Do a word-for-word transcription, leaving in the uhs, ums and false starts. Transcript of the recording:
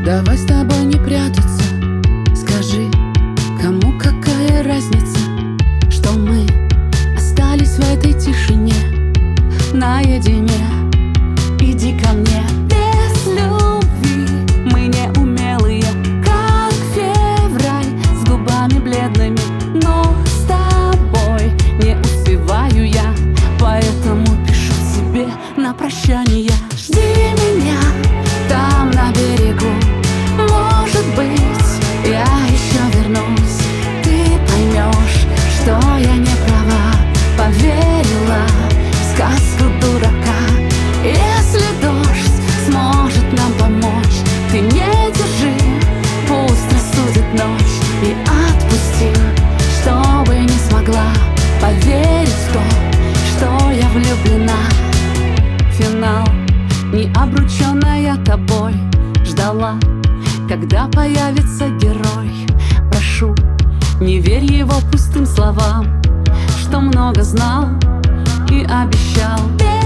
Давай с тобой не прятаться. Скажи, кому какая разница, что мы остались в этой тишине наедине. Иди ко мне. Без любви мы не умелые, как февраль, с губами бледными, но с тобой не успеваю я, поэтому пишу себе на прощание. Жди меня там на берегу, может быть, я еще вернусь. Ты поймешь, что я не права, поверила в сказку дурака. Если дождь сможет нам помочь, ты не держи, пусть рассудит ночь. И отпусти, чтобы не смогла поверить в то, что я влюблена. Финал, не обрученная тобой, ждала, когда появится герой. Прошу, не верь его пустым словам, что много знал и обещал.